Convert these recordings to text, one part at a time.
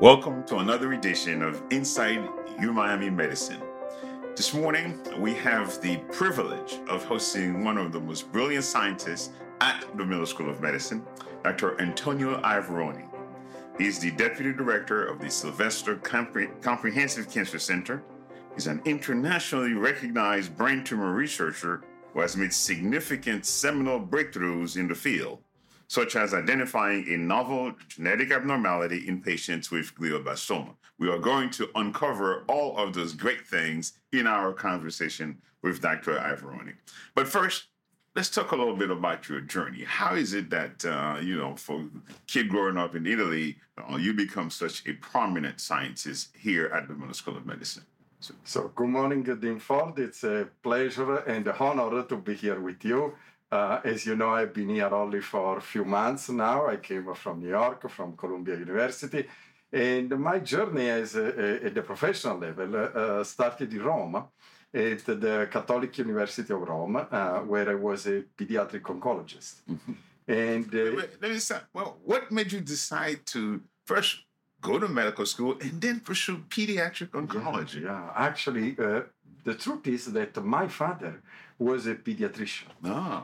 Welcome to another edition of Inside UMiami Medicine. This morning, we have the privilege of hosting one of the most brilliant scientists at the Miller School of Medicine, Dr. Antonio Iavaroni. He is the Deputy Director of the Sylvester Comprehensive Cancer Center. He's an internationally recognized brain tumor researcher who has made significant seminal breakthroughs in the field, such as identifying a novel genetic abnormality in patients with glioblastoma. We are going to uncover all of those great things in our conversation with Dr. Iavaroni. But first, let's talk a little bit about your journey. How is it that, for a kid growing up in Italy, you become such a prominent scientist here at the Miller School of Medicine? So good morning, Dean Ford. It's a pleasure and an honor to be here with you. As you know, I've been here only for a few months now. I came from New York, from Columbia University. And my journey at the professional level started in Rome, at the Catholic University of Rome, where I was a pediatric oncologist. Mm-hmm. And let me start. Well, what made you decide to first go to medical school and then pursue pediatric oncology? Actually, the truth is that my father was a pediatrician. Oh.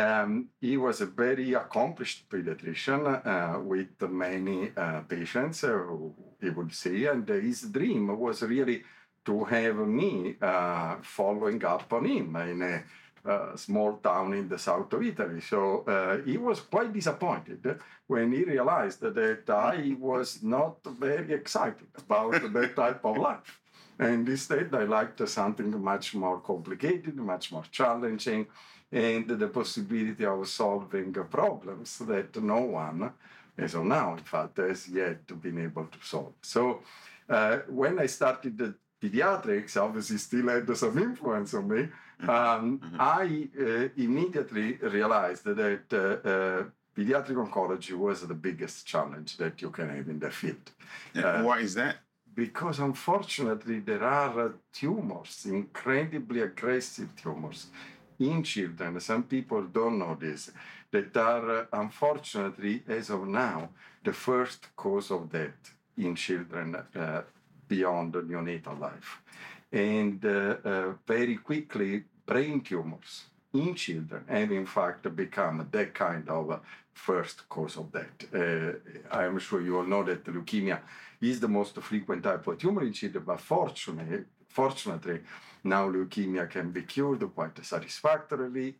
He was a very accomplished pediatrician with many patients, he would say, and his dream was really to have me following up on him in a small town in the south of Italy. So he was quite disappointed when he realized that I was not very excited about that type of life. And instead, I liked something much more complicated, much more challenging, and the possibility of solving problems that no one, as of now, in fact, has yet been able to solve. So when I started the pediatrics, obviously still had some influence on me, I immediately realized that pediatric oncology was the biggest challenge that you can have in the field. Why is that? Because unfortunately there are tumors, incredibly aggressive tumors in children. Some people don't know this, that are unfortunately, as of now, the first cause of death in children beyond neonatal life. And very quickly, brain tumors in children have in fact become that kind of first cause of death. I am sure you all know that leukemia is the most frequent type of tumor in children, but fortunately, now leukemia can be cured quite satisfactorily.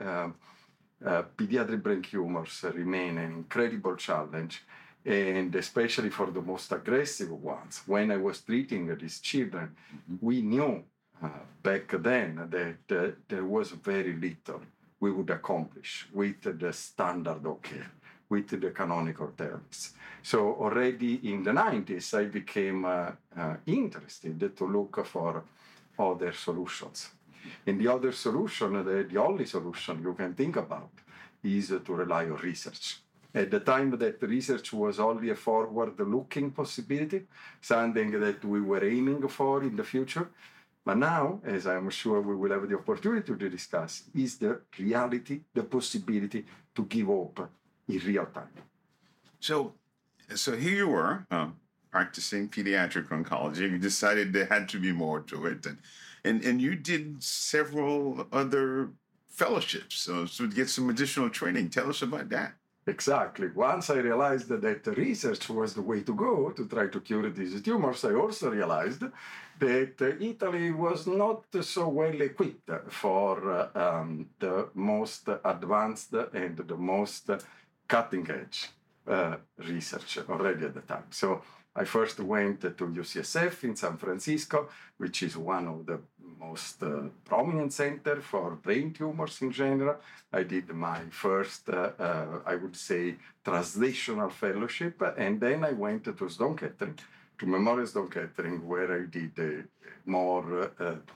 Pediatric brain tumors remain an incredible challenge, and especially for the most aggressive ones. When I was treating these children, we knew back then that there was very little we would accomplish with the standard of care, with the canonical therapies. So already in the 90s, I became interested to look for other solutions. And the other solution, the only solution you can think about, is to rely on research. At the time that research was only a forward-looking possibility, something that we were aiming for in the future. But now, as I'm sure we will have the opportunity to discuss, is the reality, the possibility to give hope in real time. So here you were practicing pediatric oncology. You decided there had to be more to it, and you did several other fellowships to get some additional training. Tell us about that. Exactly. Once I realized that research was the way to go to try to cure these tumors, I also realized that Italy was not so well equipped for the most advanced and the most cutting edge research already at the time. So I first went to UCSF in San Francisco, which is one of the most prominent center for brain tumors in general. I did my first, I would say, translational fellowship, and then I went to Sloan Kettering, to Memorial Sloan Kettering, where I did a more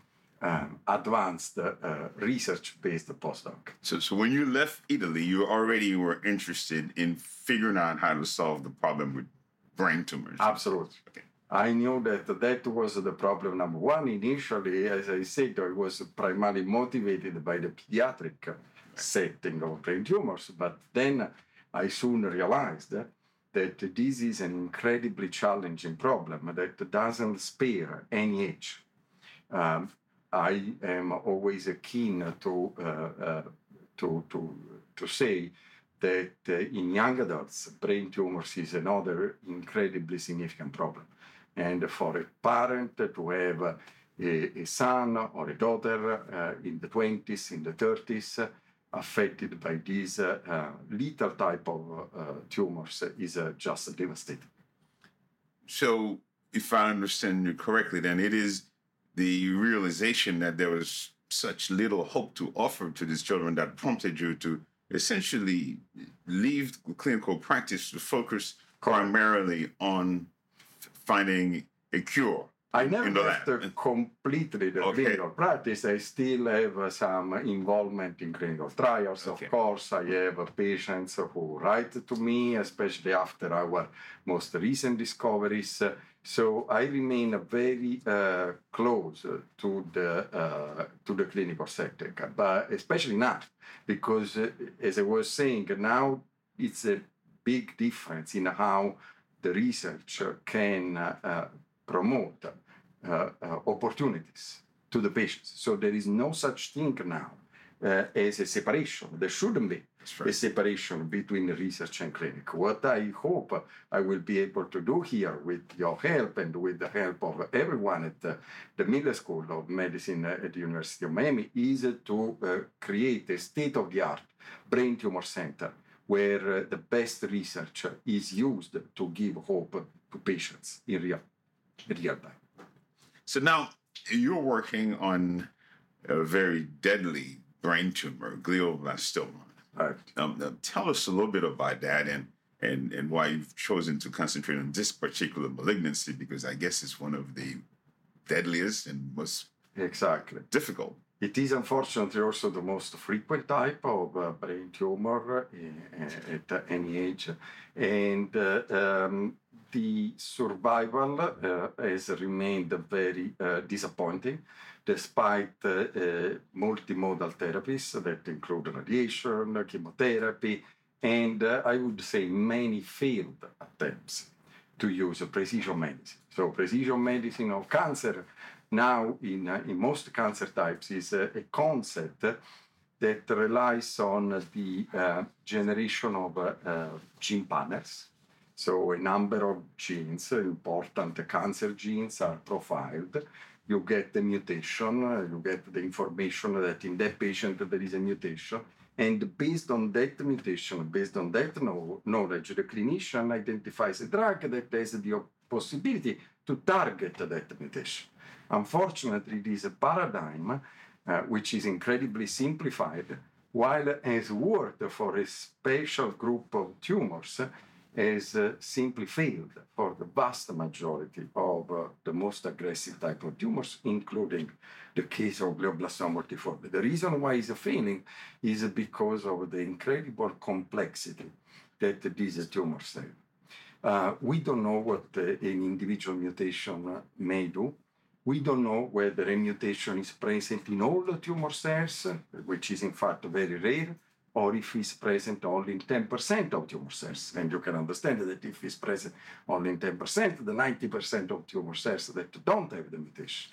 advanced research-based postdoc. So when you left Italy, you already were interested in figuring out how to solve the problem with brain tumors. Absolutely. Okay. I knew that was the problem number one. Initially, as I said, I was primarily motivated by the pediatric setting of brain tumors, but then I soon realized that this is an incredibly challenging problem that doesn't spare any age. I am always keen to say that in young adults, brain tumors is another incredibly significant problem. And for a parent to have a son or a daughter in the 20s, in the 30s, affected by these lethal type of tumors is just devastating. So, if I understand you correctly, then it is the realization that there was such little hope to offer to these children that prompted you to essentially leave clinical practice to focus primarily on finding a cure. I never left completely the clinical practice. I still have some involvement in clinical trials. Of course, I have patients who write to me, especially after our most recent discoveries. So I remain very close to the clinical setting, but especially now, because as I was saying, now it's a big difference in how the research can promote opportunities to the patients. So there is no such thing now as a separation. There shouldn't be a separation between research and clinic. What I hope I will be able to do here with your help and with the help of everyone at the Miller School of Medicine at the University of Miami is to create a state-of-the-art brain tumor center where the best research is used to give hope to patients in real time. So now you're working on a very deadly brain tumor, glioblastoma. Right. Tell us a little bit about that and why you've chosen to concentrate on this particular malignancy, because I guess it's one of the deadliest and most difficult. It is unfortunately also the most frequent type of brain tumor at any age. And the survival has remained very disappointing, despite multimodal therapies that include radiation, chemotherapy, and I would say many failed attempts to use precision medicine. So precision medicine of cancer now in most cancer types is a concept that relies on the generation of gene panels. So a number of genes, important cancer genes, are profiled. You get the mutation, you get the information that in that patient there is a mutation. And based on that mutation, based on that knowledge, the clinician identifies a drug that has the possibility to target that mutation. Unfortunately, it is a paradigm which is incredibly simplified, while it has worked for a special group of tumors, has simply failed for the vast majority of the most aggressive type of tumors, including the case of glioblastoma multiforme. The reason why it's failing is because of the incredible complexity that these tumors have. We don't know what an individual mutation may do. We don't know whether a mutation is present in all the tumor cells, which is in fact very rare, or if it's present only in 10% of tumor cells. And you can understand that if it's present only in 10%, the 90% of tumor cells that don't have the mutation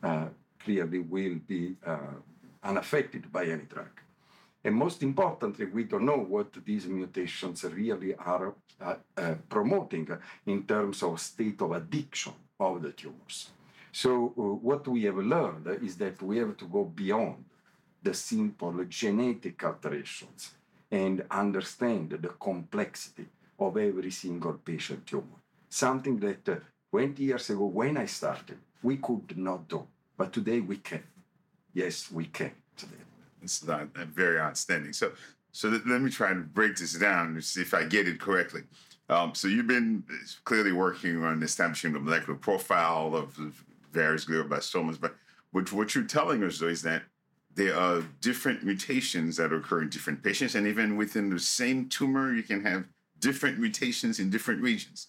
clearly will be unaffected by any drug. And most importantly, we don't know what these mutations really are promoting in terms of state of addiction of the tumors. So what we have learned is that we have to go beyond the simple genetic alterations and understand the complexity of every single patient tumor. Something that 20 years ago when I started, we could not do. But today we can. Yes, we can today. It's very outstanding. So let me try to break this down and see if I get it correctly. So you've been clearly working on establishing the molecular profile of various glioblastomas, but what you're telling us, though, is that there are different mutations that occur in different patients, and even within the same tumor, you can have different mutations in different regions.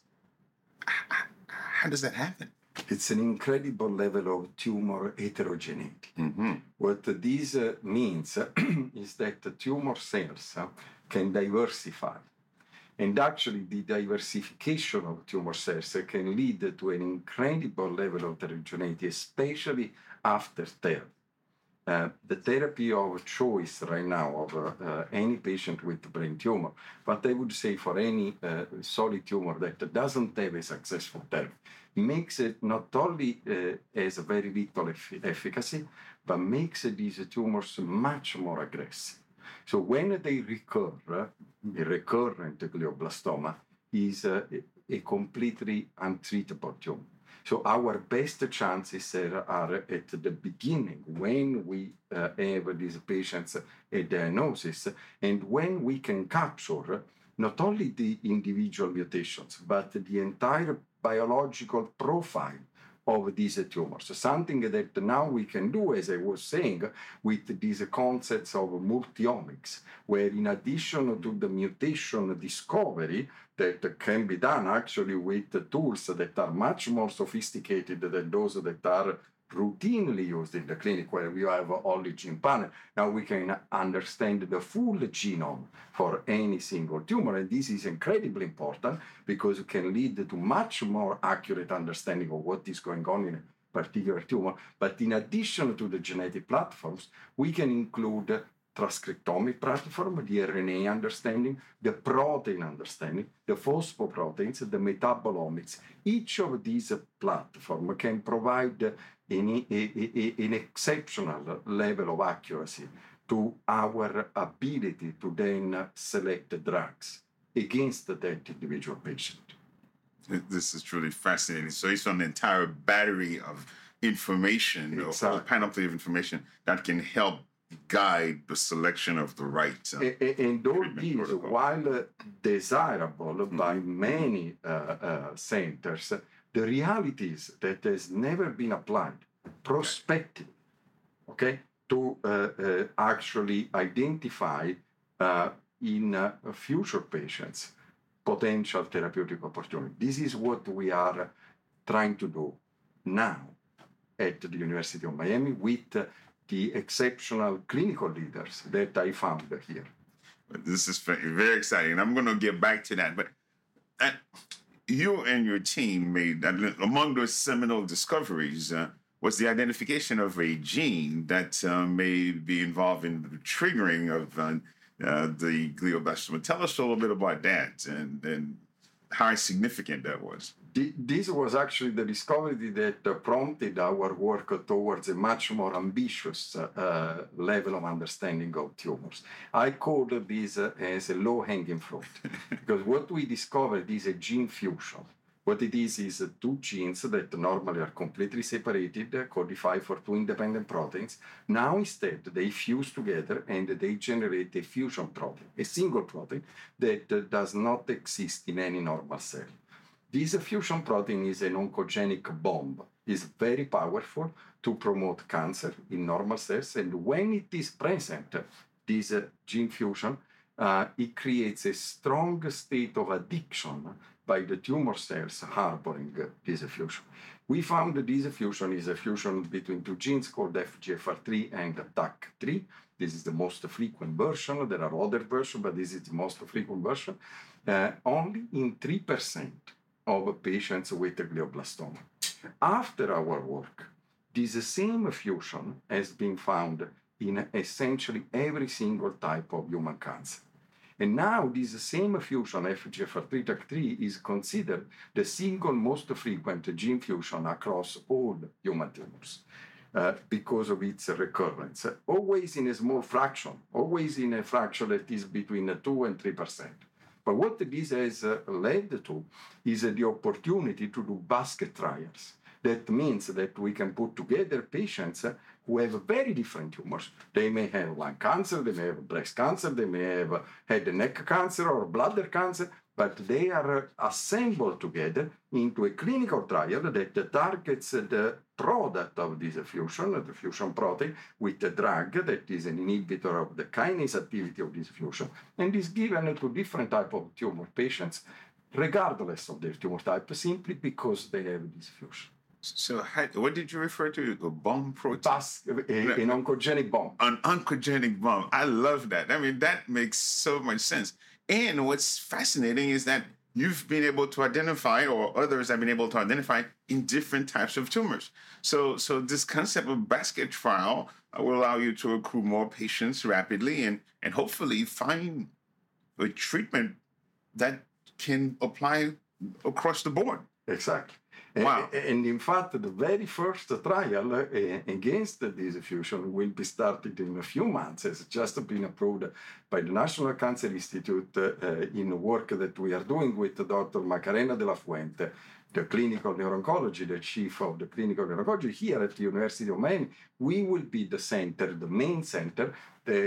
How does that happen? It's an incredible level of tumor heterogeneity. Mm-hmm. What this means is that the tumor cells can diversify And actually, the diversification of tumor cells can lead to an incredible level of heterogeneity, especially after therapy. The therapy of choice right now of any patient with brain tumor, but I would say for any solid tumor that doesn't have a successful therapy, makes it not only has very little efficacy, but makes these tumors much more aggressive. So when they recur, a recurrent glioblastoma is a completely untreatable tumor. So our best chances are at the beginning, when we have these patients a diagnosis, and when we can capture not only the individual mutations, but the entire biological profile of these tumors. Something that now we can do, as I was saying, with these concepts of multiomics, where in addition to the mutation discovery that can be done actually with tools that are much more sophisticated than those that are routinely used in the clinic, where we have only gene panel. Now we can understand the full genome for any single tumor, and this is incredibly important because it can lead to much more accurate understanding of what is going on in a particular tumor. But in addition to the genetic platforms, we can include transcriptomic platform, the RNA understanding, the protein understanding, the phosphoproteins, the metabolomics. Each of these platforms can provide an exceptional level of accuracy to our ability to then select drugs against that individual patient. This is truly fascinating. So it's an entire battery of information, Exactly. or panoply of information that can help guide the selection of the right and all treatment these, protocol. while desirable by many centers, the reality is that has never been applied prospectively, okay, to actually identify in future patients potential therapeutic opportunity. This is what we are trying to do now at the University of Miami with the exceptional clinical leaders that I found here. This is very exciting. I'm going to get back to that. But you and your team made, among those seminal discoveries, was the identification of a gene that may be involved in the triggering of the glioblastoma. Tell us a little bit about that and how significant that was. This was actually the discovery that prompted our work towards a much more ambitious level of understanding of tumors. I call this as a low-hanging fruit, because what we discovered is a gene fusion. What it is two genes that normally are completely separated, codified for two independent proteins. Now instead, they fuse together and they generate a fusion protein, a single protein that does not exist in any normal cell. This fusion protein is an oncogenic bomb. It's very powerful to promote cancer in normal cells, and when it is present, this gene fusion, it creates a strong state of addiction by the tumor cells harboring this fusion. We found that this fusion is a fusion between two genes called FGFR3 and TAC3. This is the most frequent version. There are other versions, but this is the most frequent version. Only in 3% of patients with glioblastoma. After our work, this same fusion has been found in essentially every single type of human cancer. And now this same fusion, FGFR3 TAC3, is considered the single most frequent gene fusion across all human tumors because of its recurrence. Always in a small fraction, always in a fraction that is between 2 and 3%. But what this has led to is the opportunity to do basket trials. That means that we can put together patients who have very different tumors. They may have lung cancer, they may have breast cancer, they may have head and neck cancer or bladder cancer, but they are assembled together into a clinical trial that targets the product of this fusion, the fusion protein, with a drug that is an inhibitor of the kinase activity of this fusion, and is given to different types of tumor patients, regardless of their tumor type, simply because they have this fusion. So what did you refer to? A bomb protein? An oncogenic bomb. An oncogenic bomb. I love that. I mean, that makes so much sense. And what's fascinating is that you've been able to identify, or others have been able to identify, in different types of tumors. So this concept of basket trial will allow you to accrue more patients rapidly and hopefully find a treatment that can apply across the board. Exactly. Wow. And in fact, the very first trial against this fusion will be started in a few months. It's just been approved by the National Cancer Institute in work that we are doing with Dr. Macarena de la Fuente, the clinical neuro-oncology, the chief of the clinical neuro-oncology here at the University of Miami. We will be the center, the main center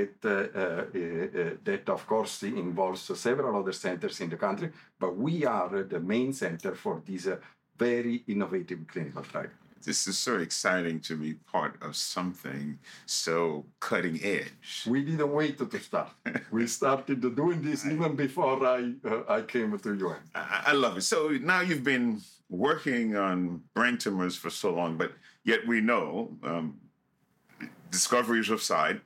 that of course involves several other centers in the country, but we are the main center for this very innovative clinical trial. This is so exciting to be part of something so cutting edge. We didn't wait to start. We started doing this even before I came to UN. I love it. So now you've been working on brain tumors for so long, but yet we know, discoveries aside,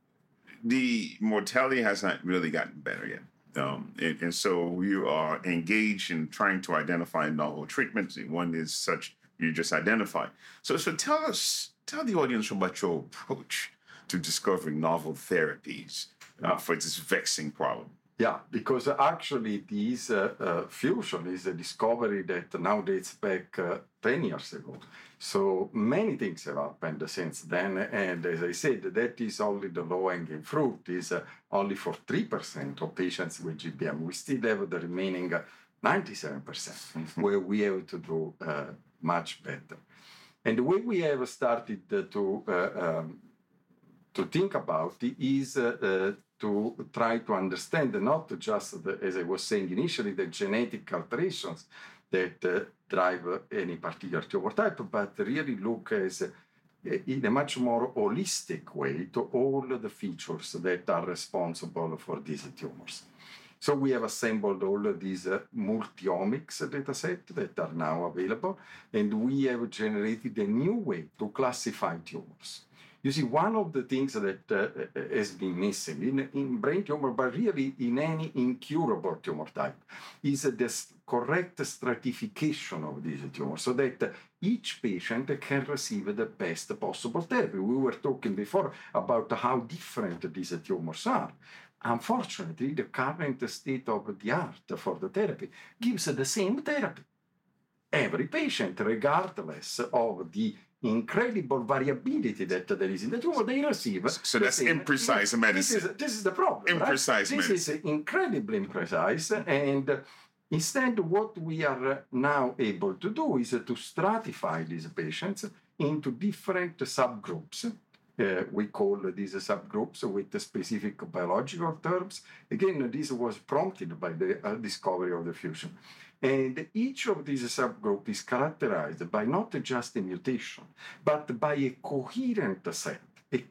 the mortality has not really gotten better yet. And so you are engaged in trying to identify novel treatments. One is such you just identified. So tell the audience about your approach to discovering novel therapies for this vexing problem. Yeah, because actually this fusion is a discovery that now dates back 10 years ago. So many things have happened since then. And as I said, that is only the low-hanging fruit, is only for 3% of patients with GBM. We still have the remaining 97% where we have to do much better. And the way we have started to think about it is to try to understand not just, as I was saying initially, the genetic alterations that drive any particular tumor type, but really look as in a much more holistic way to all the features that are responsible for these tumors. So we have assembled all of these multi-omics datasets that are now available, and we have generated a new way to classify tumors. You see, one of the things that has been missing in brain tumor, but really in any incurable tumor type, is the correct stratification of these tumors so that each patient can receive the best possible therapy. We were talking before about how different these tumors are. Unfortunately, the current state of the art for the therapy gives the same therapy. Every patient, regardless of the incredible variability that there is in the tumor, they receive. So that's imprecise medicine. This is the problem. Imprecise medicine. This is incredibly imprecise. And instead, what we are now able to do is to stratify these patients into different subgroups. We call these subgroups with specific biological terms. Again, this was prompted by the discovery of the fusion. And each of these subgroups is characterized by not just a mutation, but by a coherent set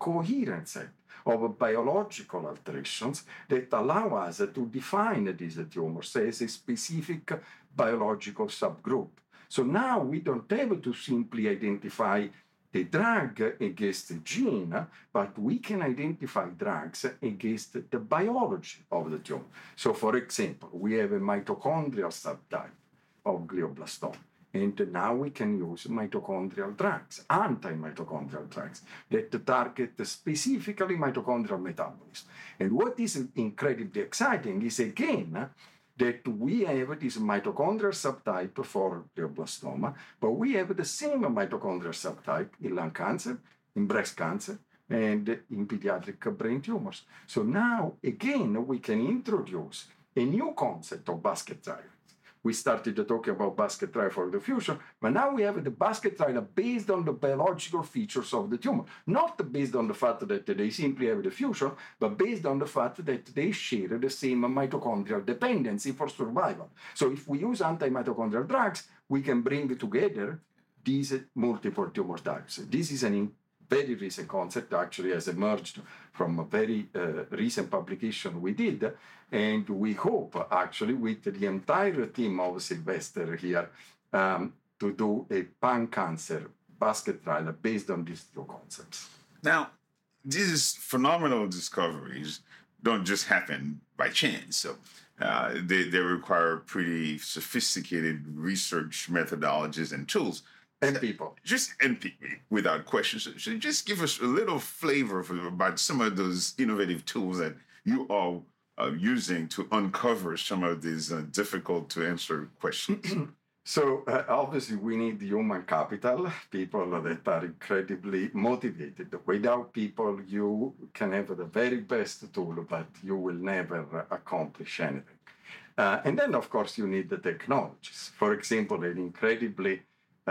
of biological alterations that allow us to define these tumors as a specific biological subgroup. So now we don't have to simply identify a drug against a gene, but we can identify drugs against the biology of the tumor. So, for example, we have a mitochondrial subtype of glioblastoma, and now we can use mitochondrial drugs, anti-mitochondrial drugs, that target specifically mitochondrial metabolism. And what is incredibly exciting is, again, that we have this mitochondrial subtype for glioblastoma, but we have the same mitochondrial subtype in lung cancer, in breast cancer, and in pediatric brain tumors. So now, again, we can introduce a new concept of basket trial. We started talking about basket trial for the fusion, but now we have the basket trial based on the biological features of the tumor, not based on the fact that they simply have the fusion, but based on the fact that they share the same mitochondrial dependency for survival. So if we use anti-mitochondrial drugs, we can bring together these multiple tumor types. This is a very recent concept, actually has emerged from a very recent publication we did, and we hope, actually, with the entire team of Sylvester here, to do a pan-cancer basket trial based on these two concepts. Now, these phenomenal discoveries don't just happen by chance. So They require pretty sophisticated research methodologies and tools. And people. Without question. So just give us a little flavor about some of those innovative tools that you are using to uncover some of these difficult to answer questions. So obviously we need human capital, people that are incredibly motivated. Without people, you can have the very best tool, but you will never accomplish anything. And then, of course, you need the technologies. For example, an incredibly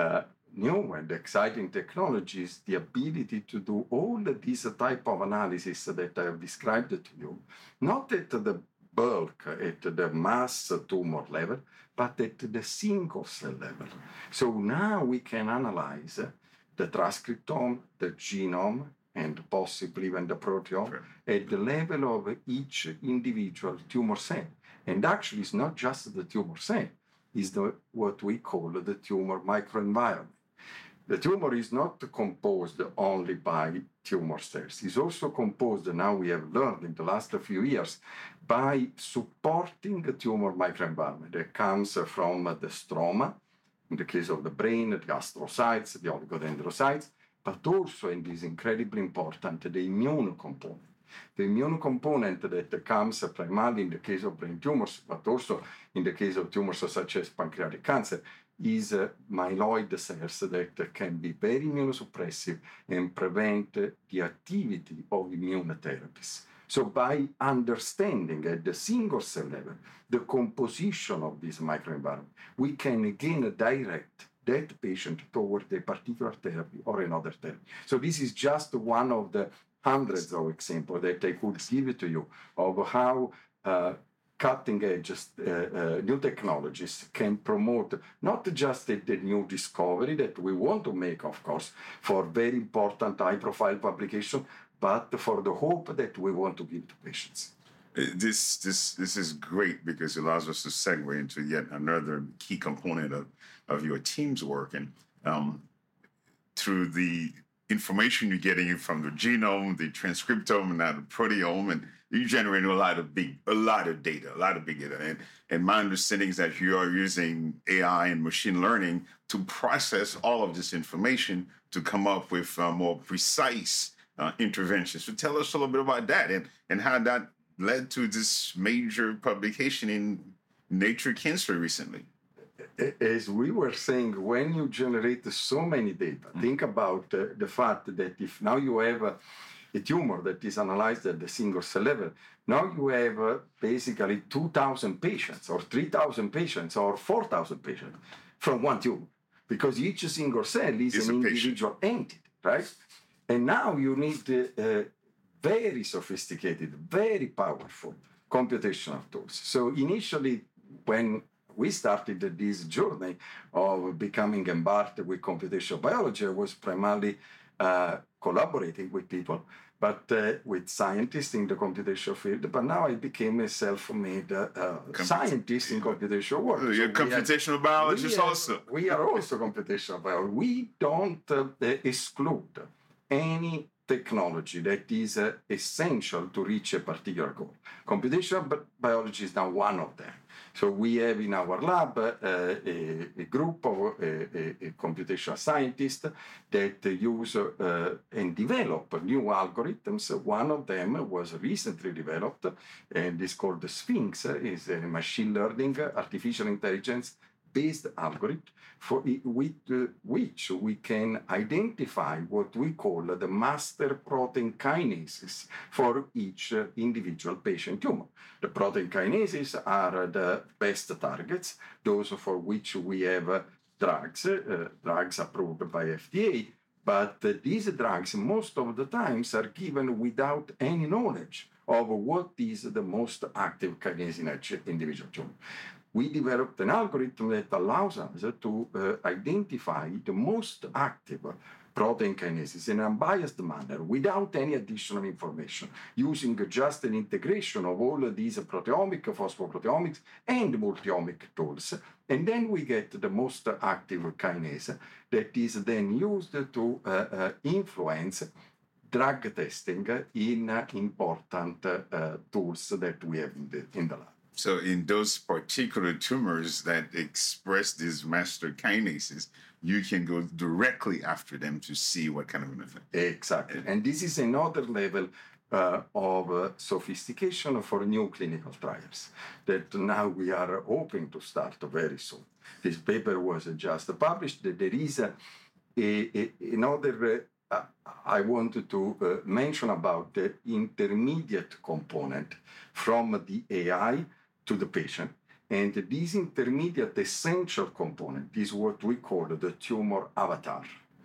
new and exciting technology is the ability to do all these type of analysis that I have described to you, not at the bulk, at the mass tumor level, but at the single cell level. So now we can analyze the transcriptome, the genome, and possibly even the proteome at the level of each individual tumor cell. And actually, it's not just the tumor cell, it's what we call the tumor microenvironment. The tumor is not composed only by tumor cells. It's also composed, now we have learned in the last few years, by supporting the tumor microenvironment. It comes from the stroma, in the case of the brain, the astrocytes, the oligodendrocytes, but also, and this is incredibly important, the immune component. The immune component that comes primarily in the case of brain tumors, but also in the case of tumors such as pancreatic cancer, is myeloid cells that can be very immunosuppressive and prevent the activity of immunotherapies. So by understanding at the single cell level the composition of this microenvironment, we can again direct that patient toward a particular therapy or another therapy. So this is just one of the hundreds of examples that I could give to you of how cutting-edge new technologies can promote not just the new discovery that we want to make, of course, for very important high-profile publication, but for the hope that we want to give to patients. This is great because it allows us to segue into yet another key component of your team's work, and through the information you're getting from the genome, the transcriptome, and now the proteome, and you generate a lot of big data. And my understanding is that you are using AI and machine learning to process all of this information to come up with more precise interventions. So tell us a little bit about that and how that led to this major publication in Nature Cancer recently. As we were saying, when you generate so many data, think about the fact that if now you have a tumor that is analyzed at the single cell level, now you have basically 2,000 patients or 3,000 patients or 4,000 patients from one tumor, because each single cell is an individual entity, right? And now you need very sophisticated, very powerful computational tools. So initially, when we started this journey of becoming embarked with computational biology, I was primarily collaborating with people, but with scientists in the computational field. But now I became a self-made scientist in computational work. You're a computational biologist also. We are also computational biologists. We don't exclude any technology that is essential to reach a particular goal. Computational biology is now one of them. So we have in our lab a group of computational scientists that use and develop new algorithms. One of them was recently developed, and is called the Sphinx. It's a machine learning, artificial intelligence-based algorithm with which we can identify what we call the master protein kinases for each individual patient tumor. The protein kinases are the best targets, those for which we have drugs approved by FDA, but these drugs most of the times are given without any knowledge of what is the most active kinase in each individual tumor. We developed an algorithm that allows us to identify the most active protein kinases in an unbiased manner without any additional information, using just an integration of all of these proteomic, phosphoproteomics, and multiomic tools. And then we get the most active kinase that is then used to influence drug testing in important tools that we have in the lab. So in those particular tumors that express these master kinases, you can go directly after them to see what kind of an effect. Exactly. And this is another level of sophistication for new clinical trials that now we are hoping to start very soon. This paper was just published. There is another I wanted to mention about the intermediate component from the AI to the patient. And this intermediate essential component is what we call the tumor avatar.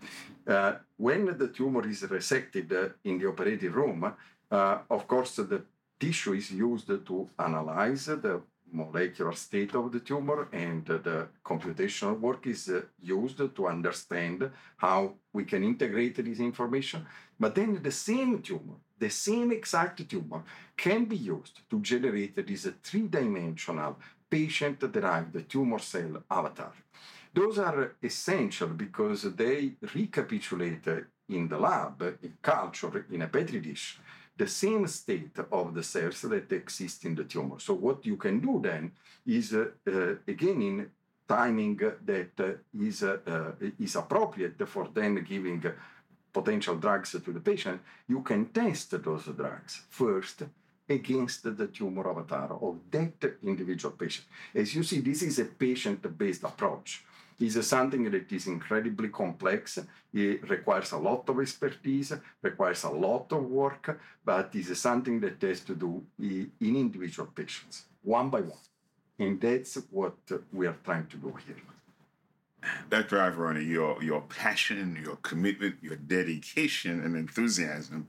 When the tumor is resected in the operating room, of course, the tissue is used to analyze the molecular state of the tumor, and the computational work is used to understand how we can integrate this information. But then the same tumor, the same exact tumor, can be used to generate this three-dimensional patient-derived tumor cell avatar. Those are essential because they recapitulate in the lab, in culture, in a petri dish, the same state of the cells that exist in the tumor. So what you can do then is, again, in timing that is appropriate for then giving potential drugs to the patient, you can test those drugs first against the tumor avatar of that individual patient. As you see, this is a patient-based approach. It's something that is incredibly complex. It requires a lot of expertise, requires a lot of work, but it's something that has to do in individual patients, one by one. And that's what we are trying to do here. Dr. Ivoroni, your passion, your commitment, your dedication and enthusiasm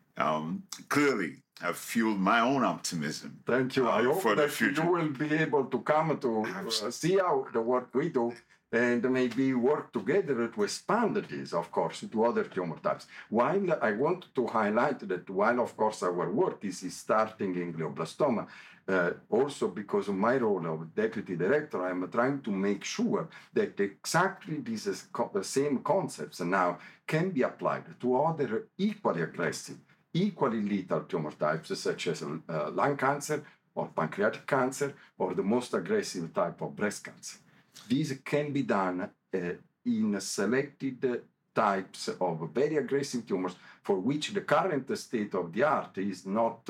clearly have fueled my own optimism. Thank you. I hope that you will be able to come to see how the work we do and maybe work together to expand this, of course, to other tumor types. While I want to highlight that while, of course, our work is starting in glioblastoma, also because of my role of deputy director, I'm trying to make sure that exactly these the same concepts now can be applied to other equally aggressive, equally lethal tumor types, such as lung cancer or pancreatic cancer or the most aggressive type of breast cancer. These can be done in selected types of very aggressive tumors for which the current state of the art is not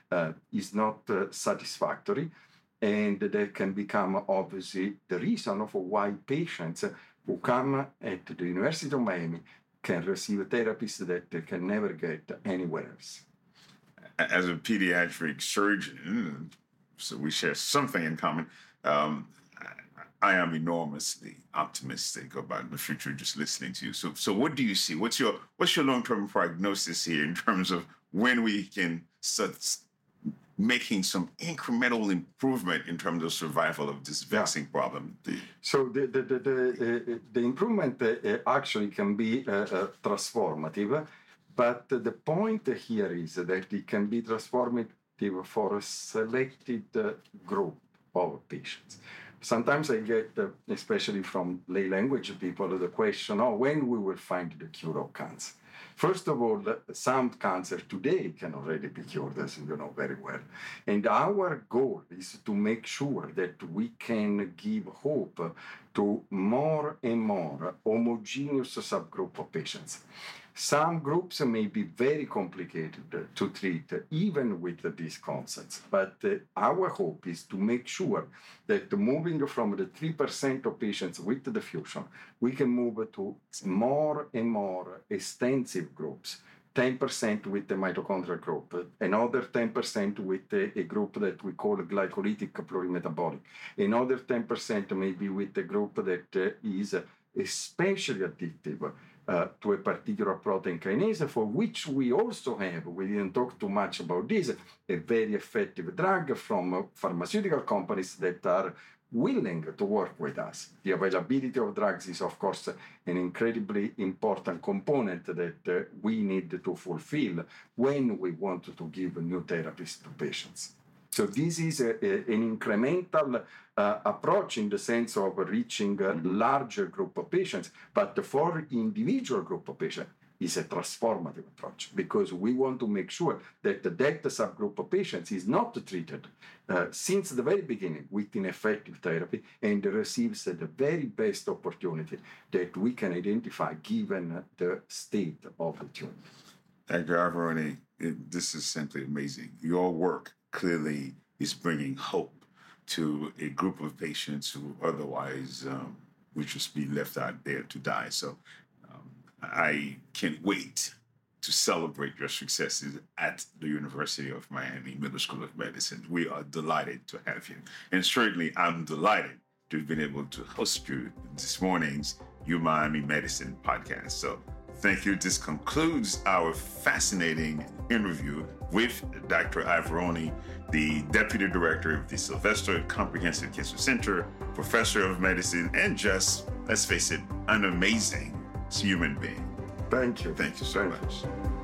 satisfactory, and that can become obviously the reason for why patients who come at the University of Miami can receive therapies that they can never get anywhere else. As a pediatric surgeon, so we share something in common. I am enormously optimistic about the future just listening to you. So what do you see? What's your long-term prognosis here in terms of when we can start making some incremental improvement in terms of survival of this vexing problem? So the improvement actually can be transformative, but the point here is that it can be transformative for a selected group of patients. Sometimes I get, especially from lay language people, the question, when we will find the cure of cancer. First of all, some cancer today can already be cured, as you know very well. And our goal is to make sure that we can give hope to more and more homogeneous subgroup of patients. Some groups may be very complicated to treat, even with these concepts. But our hope is to make sure that moving from the 3% of patients with the fusion, we can move to more and more extensive groups. 10% with the mitochondrial group, another 10% with a group that we call glycolytic plurimetabolic, another 10% maybe with a group that is especially addictive to a particular protein kinase, for which we also have, we didn't talk too much about this, a very effective drug from pharmaceutical companies that are willing to work with us. The availability of drugs is, of course, an incredibly important component that we need to fulfill when we want to give new therapies to patients. So this is an incremental approach in the sense of reaching a larger group of patients, but for individual group of patients, is a transformative approach, because we want to make sure that that subgroup of patients is not treated since the very beginning with ineffective therapy and receives the very best opportunity that we can identify given the state of the tumor. Dr. Averoni, this is simply amazing. Your work clearly is bringing hope to a group of patients who otherwise would just be left out there to die. So I can't wait to celebrate your successes at the University of Miami Miller School of Medicine. We are delighted to have you. And certainly I'm delighted to have been able to host you this morning's UMiami Medicine podcast. So thank you. This concludes our fascinating interview with Dr. Averoni, the Deputy Director of the Sylvester Comprehensive Cancer Center, Professor of Medicine, and just, let's face it, an amazing human being. Thank you. Thank you so much.